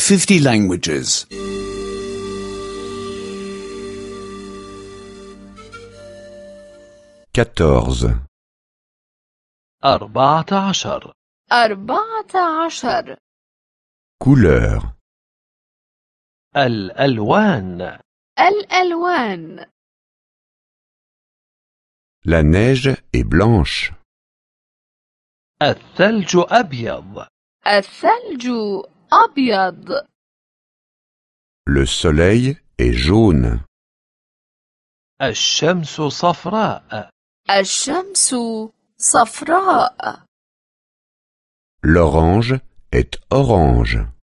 50 languages. 14. 14. 14. Couleur. الألوان. الألوان. La neige est blanche. الثلج أبيض. الثلج أبيض. Le soleil est jaune. الشمس صفراء. الشمس صفراء. L'orange est orange.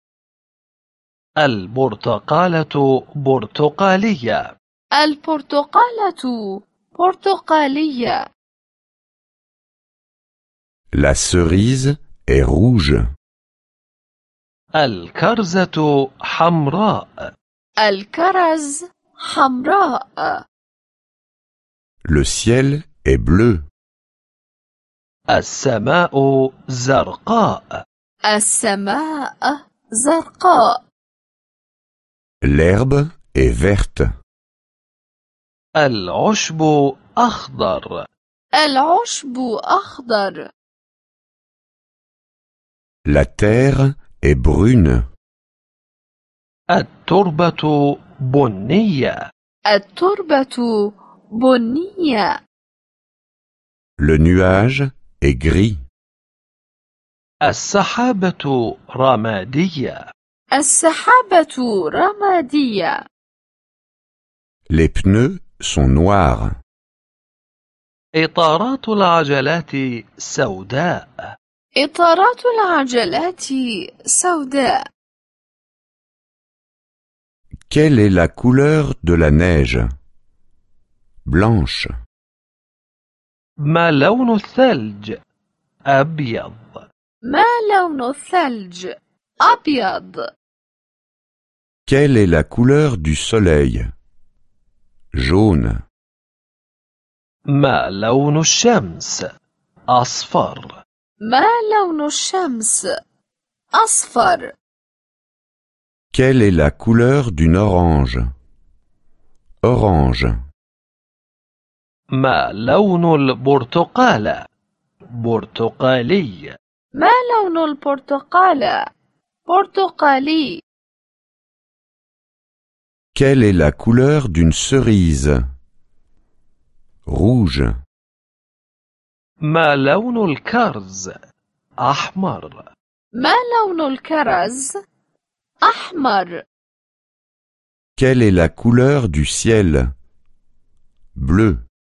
البرتقالة برتقالية. البرتقالة برتقالية. La cerise est rouge. الكرزة حمراء. الكرز حمراء. Le ciel est bleu. السماء زرقاء. السماء زرقاء. L'herbe est verte. العشب أخضر. العشب أخضر. La terre est brune. التربة بنية. التربة بنية. Le nuage est gris. السحابة رمادية. السحابة رمادية. Les pneus sont noirs. إطارات العجلات سوداء. إطارات العجلات سوداء. Quelle est la couleur de la neige? Blanche. ما لون الثلج؟ أبيض. ما لون الثلج؟ أبيض. Quelle est la couleur du soleil? Jaune. ما لون الشمس؟ أصفر. ما لون الشمس؟ أصفر. Quelle est la couleur d'une orange? Orange. ما لون البرتقالة؟ برتقالي. ما لون البرتقالة؟ برتقالي. Quelle est la couleur d'une cerise? Rouge. ما لون الكرز؟ أحمر. ما لون الكرز؟ أحمر. Quelle est la couleur du ciel? Bleu.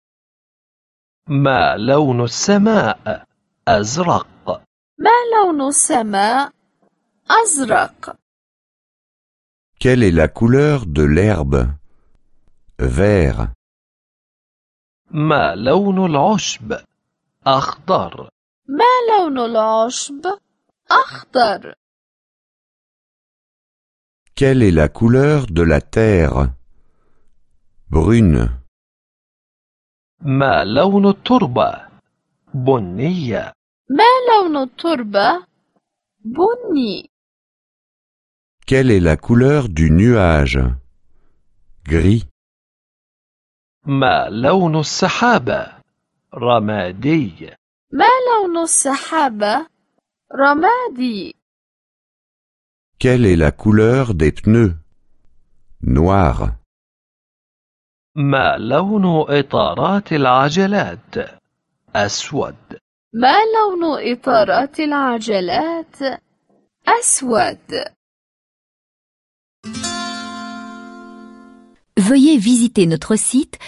ما لون السماء؟ أزرق. ما لون السماء؟ أزرق. Quelle est la couleur de l'herbe? Vert. ما لون العشب؟ أخضر. ما لون العشب؟ أخضر. Quelle est la couleur de la terre? Brune. ما لون التربة؟ بنية. ما لون التربة؟ بني. Quelle est la couleur du nuage? Gris. ما لون السحابة؟ رمادي. ما لون السحابة؟ رمادي. Quelle est la couleur des pneus? Noir. ما لون إطارات العجلات؟ أسود. ما لون إطارات العجلات؟ أسود. Veuillez visiter notre site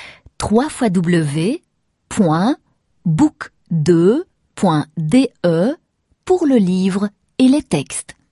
www.book2.de pour le livre et les textes.